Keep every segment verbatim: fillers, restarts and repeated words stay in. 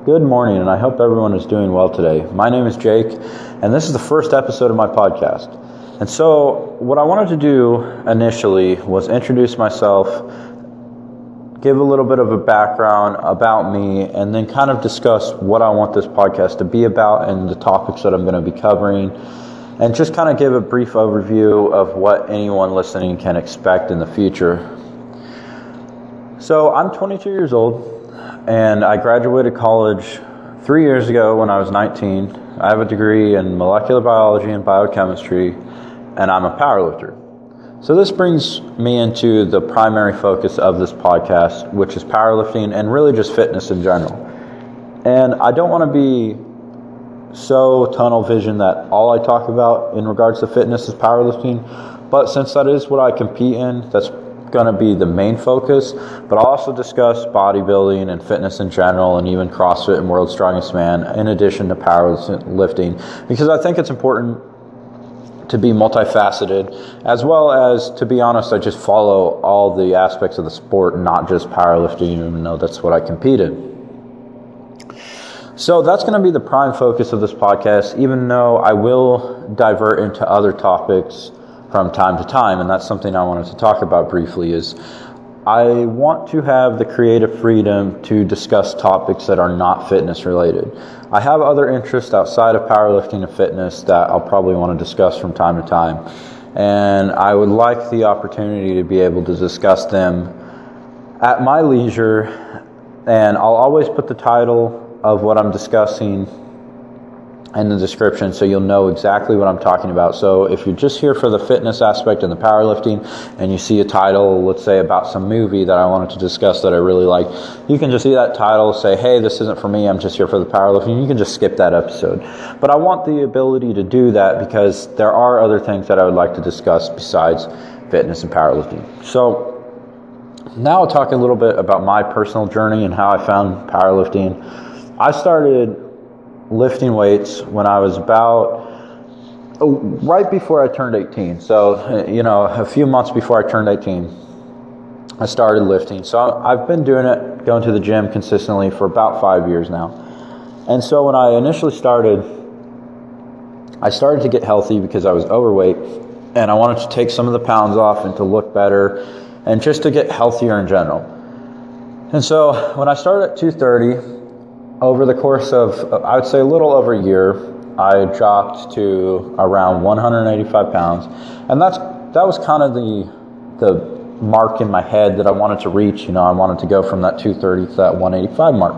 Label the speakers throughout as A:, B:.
A: Good morning, and I hope everyone is doing well today. My name is Jake, and this is the first episode of my podcast. And so, what I wanted to do initially was introduce myself, give a little bit of a background about me, and then kind of discuss what I want this podcast to be about and the topics that I'm going to be covering, and just kind of give a brief overview of what anyone listening can expect in the future. So, I'm twenty-two years old. And I graduated college three years ago when I was nineteen. I have a degree in molecular biology and biochemistry, and I'm a powerlifter. So this brings me into the primary focus of this podcast, which is powerlifting and really just fitness in general. And I don't want to be so tunnel vision that all I talk about in regards to fitness is powerlifting, but since that is what I compete in, that's going to be the main focus. But I'll also discuss bodybuilding and fitness in general, and even CrossFit and World's Strongest Man, in addition to powerlifting, because I think it's important to be multifaceted, as well as, to be honest, I just follow all the aspects of the sport, not just powerlifting, even though that's what I compete in. So that's going to be the prime focus of this podcast, even though I will divert into other topics from time to time, and that's something I wanted to talk about briefly. Is I want to have the creative freedom to discuss topics that are not fitness related. I have other interests outside of powerlifting and fitness that I'll probably want to discuss from time to time, and I would like the opportunity to be able to discuss them at my leisure, and I'll always put the title of what I'm discussing in the description so you'll know exactly what I'm talking about. So if you're just here for the fitness aspect and the powerlifting, and you see a title, let's say about some movie that I wanted to discuss that I really like, you can just see that title, say, hey, this isn't for me, I'm just here for the powerlifting. You can just skip that episode. But I want the ability to do that because there are other things that I would like to discuss besides fitness and powerlifting. So now I'll talk a little bit about my personal journey and how I found powerlifting. I started lifting weights when I was about oh, right before I turned eighteen. So, you know, a few months before I turned eighteen, I started lifting. So I've been doing it, going to the gym consistently for about five years now. And so when I initially started, I started to get healthy because I was overweight, and I wanted to take some of the pounds off and to look better and just to get healthier in general. And so when I started at two thirty, over the course of, I would say a little over a year, I dropped to around one hundred eighty-five pounds. And that's that was kind of the the mark in my head that I wanted to reach. You know, I wanted to go from that two thirty to that one eighty-five mark.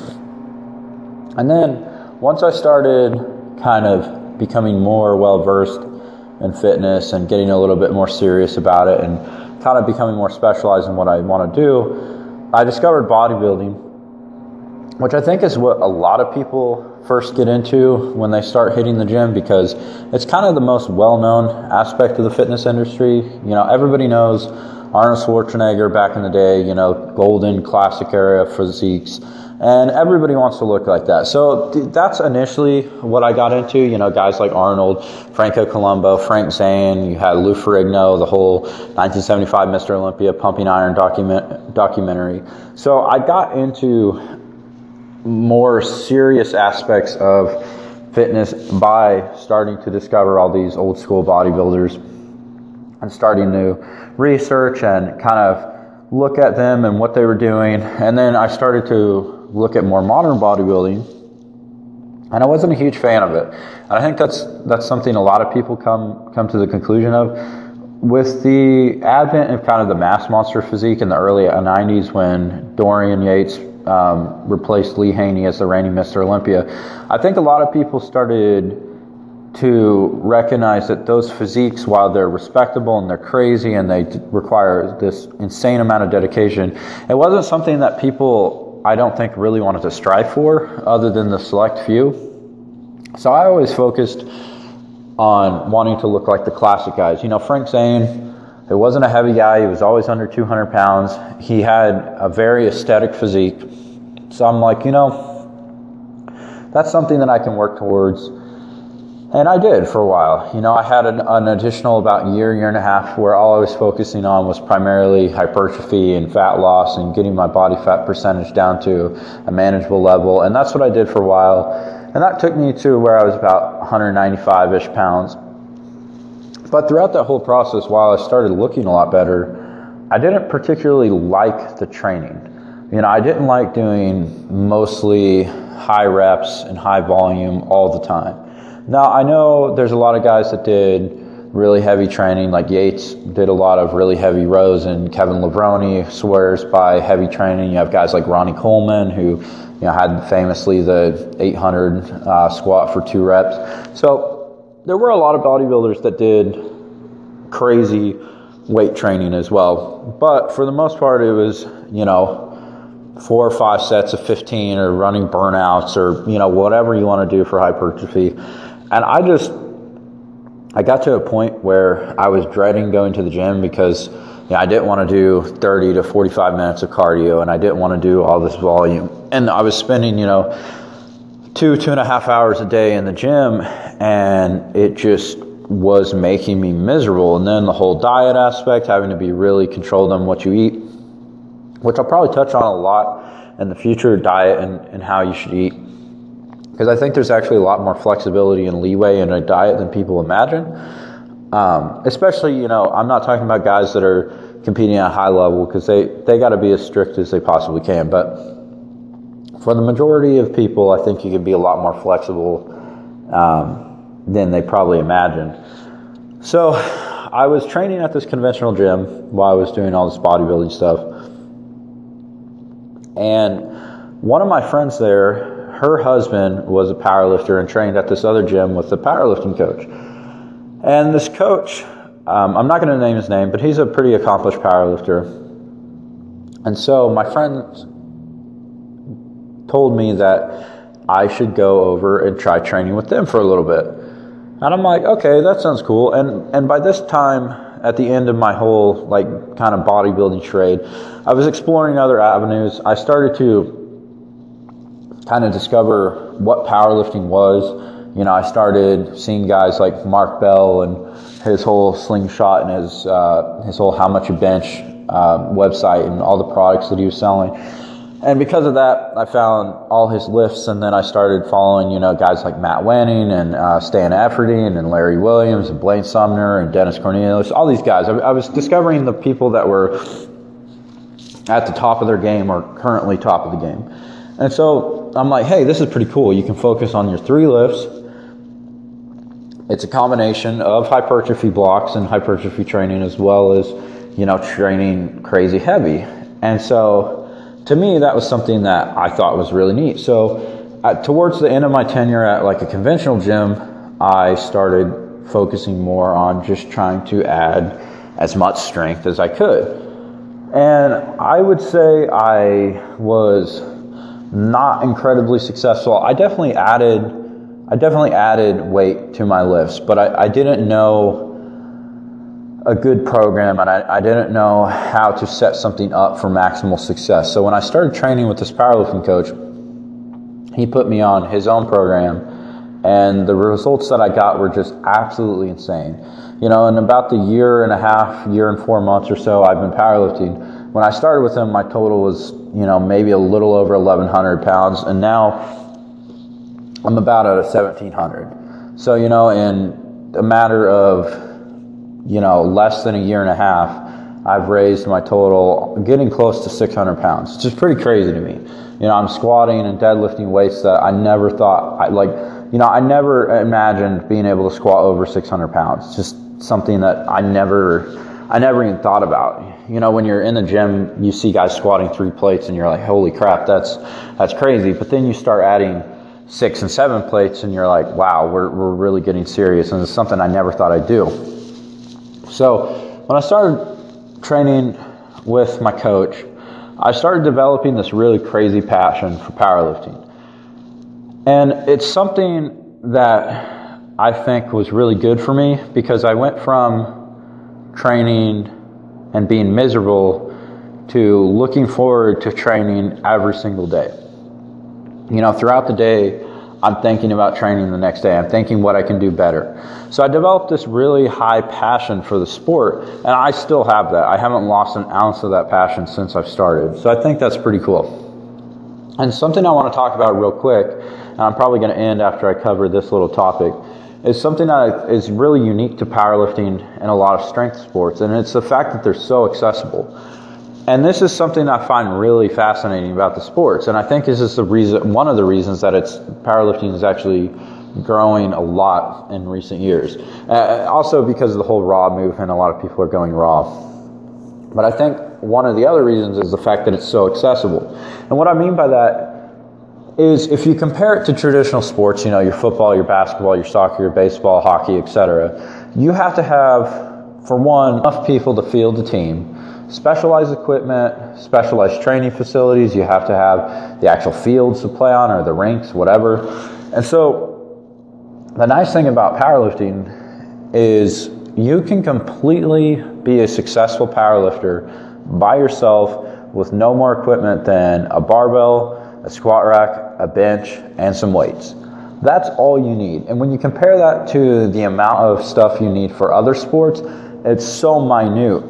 A: And then once I started kind of becoming more well-versed in fitness and getting a little bit more serious about it and kind of becoming more specialized in what I want to do, I discovered bodybuilding, which I think is what a lot of people first get into when they start hitting the gym, because it's kind of the most well-known aspect of the fitness industry. You know, everybody knows Arnold Schwarzenegger back in the day, you know, golden classic era physiques, and everybody wants to look like that. So th- that's initially what I got into, you know, guys like Arnold, Franco Columbu, Frank Zane, you had Lou Ferrigno, the whole nineteen seventy-five Mister Olympia Pumping Iron document documentary. So I got into more serious aspects of fitness by starting to discover all these old school bodybuilders and starting to research and kind of look at them and what they were doing. And then I started to look at more modern bodybuilding, and I wasn't a huge fan of it. And I think that's that's something a lot of people come come to the conclusion of. With the advent of kind of the mass monster physique in the early nineties, when Dorian Yates Um, replaced Lee Haney as the reigning Mister Olympia, I think a lot of people started to recognize that those physiques, while they're respectable and they're crazy and they d- require this insane amount of dedication, it wasn't something that people, I don't think, really wanted to strive for, other than the select few. So I always focused on wanting to look like the classic guys. You know, Frank Zane, he wasn't a heavy guy. He was always under two hundred pounds. He had a very aesthetic physique. So I'm like, you know, that's something that I can work towards. And I did for a while. You know, I had an, an additional about year, year and a half where all I was focusing on was primarily hypertrophy and fat loss and getting my body fat percentage down to a manageable level. And that's what I did for a while. And that took me to where I was about one ninety-five-ish pounds. But throughout that whole process, while I started looking a lot better, I didn't particularly like the training. You know, I didn't like doing mostly high reps and high volume all the time. Now, I know there's a lot of guys that did really heavy training, like Yates did a lot of really heavy rows, and Kevin Levrone swears by heavy training. You have guys like Ronnie Coleman, who, you know, had famously the eight hundred uh, squat for two reps. So there were a lot of bodybuilders that did crazy weight training as well. But for the most part, it was, you know, four or five sets of fifteen, or running burnouts, or, you know, whatever you want to do for hypertrophy. And I just, I got to a point where I was dreading going to the gym because, you know, I didn't want to do thirty to forty-five minutes of cardio, and I didn't want to do all this volume. And I was spending, you know, two, two and a half hours a day in the gym, and it just was making me miserable. And then the whole diet aspect, having to be really controlled on what you eat, which I'll probably touch on a lot in the future, diet and, and how you should eat. Because I think there's actually a lot more flexibility and leeway in a diet than people imagine. Um, especially, you know, I'm not talking about guys that are competing at a high level, because they, they got to be as strict as they possibly can. But for the majority of people, I think you can be a lot more flexible um, than they probably imagine. So I was training at this conventional gym while I was doing all this bodybuilding stuff. And one of my friends there, her husband was a powerlifter and trained at this other gym with the powerlifting coach. And this coach, um, I'm not going to name his name, but he's a pretty accomplished powerlifter. And so my friend told me that I should go over and try training with them for a little bit. And I'm like, okay, that sounds cool. And and by this time, at the end of my whole like kind of bodybuilding charade, I was exploring other avenues. I started to kind of discover what powerlifting was. You know, I started seeing guys like Mark Bell and his whole slingshot and his uh, his whole How Much You Bench uh, website and all the products that he was selling. And because of that, I found all his lifts, and then I started following, you know, guys like Matt Wanning and uh, Stan Efferdine and Larry Williams and Blaine Sumner and Dennis Cornelius, all these guys. I, I was discovering the people that were at the top of their game or currently top of the game. And so I'm like, hey, this is pretty cool. You can focus on your three lifts. It's a combination of hypertrophy blocks and hypertrophy training, as well as, you know, training crazy heavy. And so to me, that was something that I thought was really neat. So uh, towards the end of my tenure at like a conventional gym, I started focusing more on just trying to add as much strength as I could. And I would say I was not incredibly successful. I definitely added, I definitely added weight to my lifts, but I, I didn't know a good program, and I, I didn't know how to set something up for maximal success. So when I started training with this powerlifting coach, he put me on his own program, and the results that I got were just absolutely insane. You know, in about the year and a half, year and four months or so I've been powerlifting, when I started with him, my total was, you know, maybe a little over eleven hundred pounds, and now I'm about at a seventeen hundred. So, you know, in a matter of, you know, less than a year and a half, I've raised my total, getting close to six hundred pounds. It's just pretty crazy to me. You know, I'm squatting and deadlifting weights that I never thought, I like, you know, I never imagined being able to squat over six hundred pounds. It's just something that I never, I never even thought about. You know, when you're in the gym, you see guys squatting three plates and you're like, holy crap, that's, that's crazy. But then you start adding six and seven plates and you're like, wow, we're, we're really getting serious. And it's something I never thought I'd do. So when I started training with my coach, I started developing this really crazy passion for powerlifting. And it's something that I think was really good for me, because I went from training and being miserable to looking forward to training every single day. You know, throughout the day, I'm thinking about training the next day. I'm thinking what I can do better. So I developed this really high passion for the sport, and I still have that. I haven't lost an ounce of that passion since I've started. So I think that's pretty cool. And something I want to talk about real quick, and I'm probably going to end after I cover this little topic, is something that is really unique to powerlifting and a lot of strength sports, and it's the fact that they're so accessible. And this is something I find really fascinating about the sports, and I think this is the reason, one of the reasons that it's powerlifting is actually growing a lot in recent years. Uh, also because of the whole raw movement, a lot of people are going raw. But I think one of the other reasons is the fact that it's so accessible. And what I mean by that is if you compare it to traditional sports, you know, your football, your basketball, your soccer, your baseball, hockey, et cetera, you have to have, for one, enough people to field the team, specialized equipment, specialized training facilities. You have to have the actual fields to play on or the rinks, whatever. And so the nice thing about powerlifting is you can completely be a successful powerlifter by yourself with no more equipment than a barbell, a squat rack, a bench, and some weights. That's all you need. And when you compare that to the amount of stuff you need for other sports, it's so minute.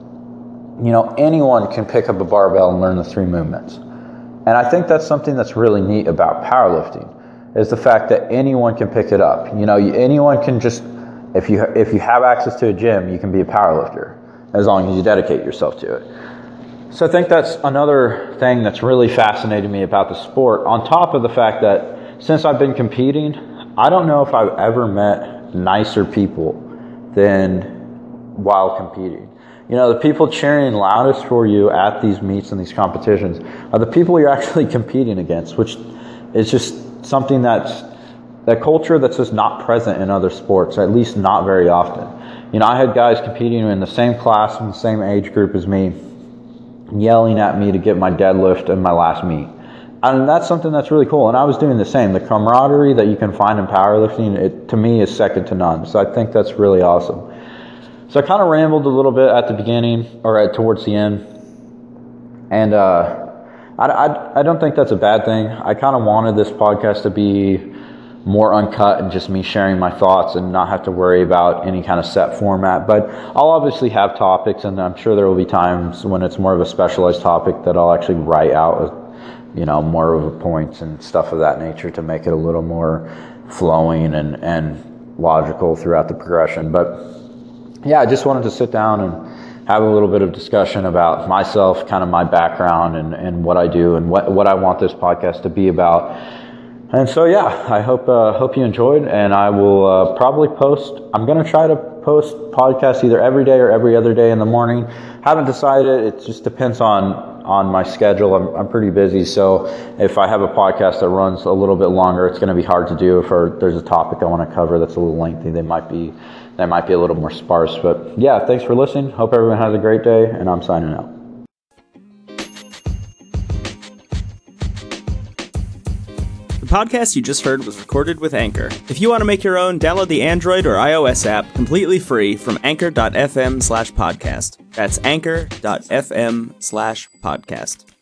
A: You know, anyone can pick up a barbell and learn the three movements. And I think that's something that's really neat about powerlifting, is the fact that anyone can pick it up. You know, anyone can just, if you if you have access to a gym, you can be a powerlifter, as long as you dedicate yourself to it. So I think that's another thing that's really fascinated me about the sport, on top of the fact that since I've been competing, I don't know if I've ever met nicer people than while competing. You know, the people cheering loudest for you at these meets and these competitions are the people you're actually competing against, which is just something that's, that culture that's just not present in other sports, at least not very often. You know, I had guys competing in the same class, in the same age group as me, yelling at me to get my deadlift in my last meet. And that's something that's really cool. And I was doing the same. The camaraderie that you can find in powerlifting, it, to me, is second to none. So I think that's really awesome. So I kind of rambled a little bit at the beginning, or at, towards the end, and uh, I, I, I don't think that's a bad thing. I kind of wanted this podcast to be more uncut and just me sharing my thoughts and not have to worry about any kind of set format. But I'll obviously have topics, and I'm sure there will be times when it's more of a specialized topic that I'll actually write out, you know, more of a points and stuff of that nature to make it a little more flowing and, and logical throughout the progression. But yeah, I just wanted to sit down and have a little bit of discussion about myself, kind of my background and, and what I do and what, what I want this podcast to be about. And so, yeah, I hope uh, hope you enjoyed, and I will uh, probably post, I'm going to try to post podcasts either every day or every other day in the morning. Haven't decided. It just depends on on my schedule. I'm, I'm pretty busy, so if I have a podcast that runs a little bit longer, it's going to be hard to do. If there's a topic I want to cover that's a little lengthy, they might be they might be a little more sparse. But yeah, thanks for listening. Hope everyone has a great day, and I'm signing out.
B: The podcast you just heard was recorded with Anchor. If you want to make your own, download the Android or iOS app completely free from anchor.fm slash podcast. That's anchor.fm slash podcast.